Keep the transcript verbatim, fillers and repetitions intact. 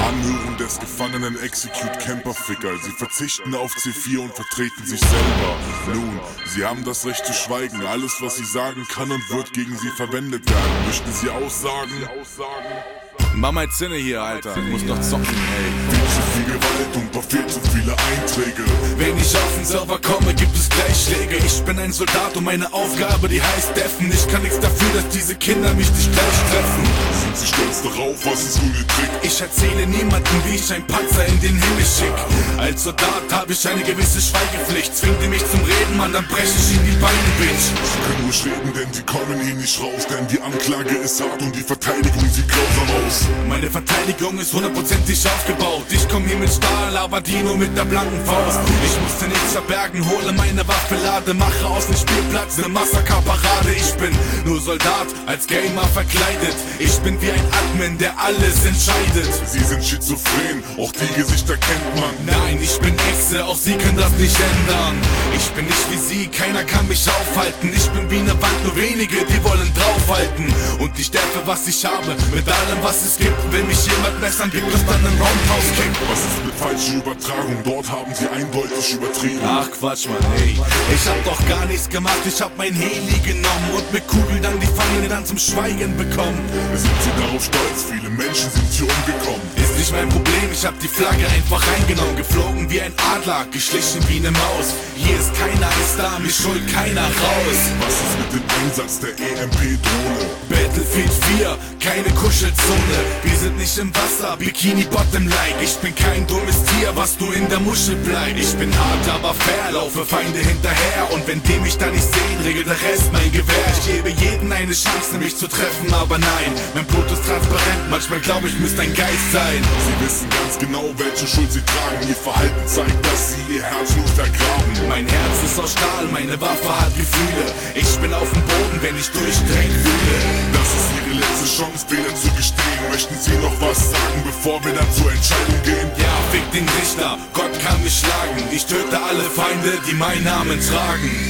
Anhörung des Gefangenen Execute Camper-Ficker. Sie verzichten auf C vier und vertreten sich selber. Nun, sie haben das Recht zu schweigen. Alles, was sie sagen, kann und wird gegen sie verwendet werden. Möchten sie aussagen? Mach mal Zinne hier, Alter. Ich muss noch zocken, ey. Viel zu viel Gewalt und doch viel zu viele Einträge. Wenn ich auf den Server komme, gibt es gleich Schläge. Ich bin ein Soldat und meine Aufgabe, die heißt Deffen. Ich kann nichts dafür, dass diese Kinder mich nicht gleich treffen. Sind sie stolz darauf, was ist nun ihr Trick? Ich erzähle niemandem, wie ich ein Panzer in den Himmel schick. Als Soldat habe ich eine gewisse Schweigepflicht. Zwingt ihr mich zum Reden, Mann, dann breche ich ihnen die Beine, Bitch. Sie können ruhig reden, denn sie kommen hier nicht raus. Denn die Anklage ist hart und die Verteidigung sieht grausam aus. Meine Verteidigung ist hundertprozentig aufgebaut. Ich komm hier mit Stahl, aber die nur mit der blanken Faust. Ich musste nichts verbergen, hole meine Waffe, lade, mache aus dem Spielplatz ne Massakerparade. Ich bin nur Soldat, als Gamer verkleidet. Ich bin wie ein Admin, der alles entscheidet. Sie sind schizophren, auch die Gesichter kennt man. Nein, ich bin Echse, auch sie können das nicht ändern. Ich bin nicht wie sie, keiner kann mich aufhalten. Ich bin wie ne Wand, nur wenige, die wollen draufhalten. Und ich derfe, was ich habe, mit allem, was es gibt. Wenn mich jemand messern, gibt es dann einen Roundhouse-Kick. Was ist mit falscher Übertragung? Dort haben sie eindeutig übertrieben. Ach Quatsch, Mann, ey. Ich hab doch gar nichts gemacht, ich hab mein Heli genommen und mit Kugeln dann die Feinde dann zum Schweigen bekommen. Sind sie darauf stolz? Viele Menschen sind hier umgekommen. Ist nicht mein Problem, ich hab die Flagge einfach reingenommen. Geflogen wie ein Adler, geschlichen wie ne Maus. Hier ist keiner Islam, mich holt keiner raus. Was ist mit dem Einsatz der E M P-Drohne? Battlefield vier, keine Kuschelzone. Wir sind nicht im Wasser, Bikini Bottom-like. Ich bin kein dummes Tier, was nur in der Muschel bleibt. Ich bin hart, aber fair, laufe Feinde hinterher. Und wenn die mich da nicht sehen, regelt der Rest mein Gewehr. Ich gebe jeden eine Chance, mich zu treffen, aber nein. Mein Blut ist transparent, manchmal glaube ich, müsste ein Geist sein. Sie wissen ganz genau, welche Schuld sie tragen. Ihr Verhalten zeigt, dass sie ihr Herz nur vergraben. Mein Herz ist aus Stahl, meine Waffe hat Gefühle. Ich bin auf dem Boden, wenn ich durchdrehen fühle. Das ist ihre letzte Chance, Fehler zu gestehen. Möchten sie noch was sagen, bevor wir dann zur Entscheidung gehen? Ja, fick den Richter, Gott kann mich schlagen. Ich töte alle Feinde, die meinen Namen tragen.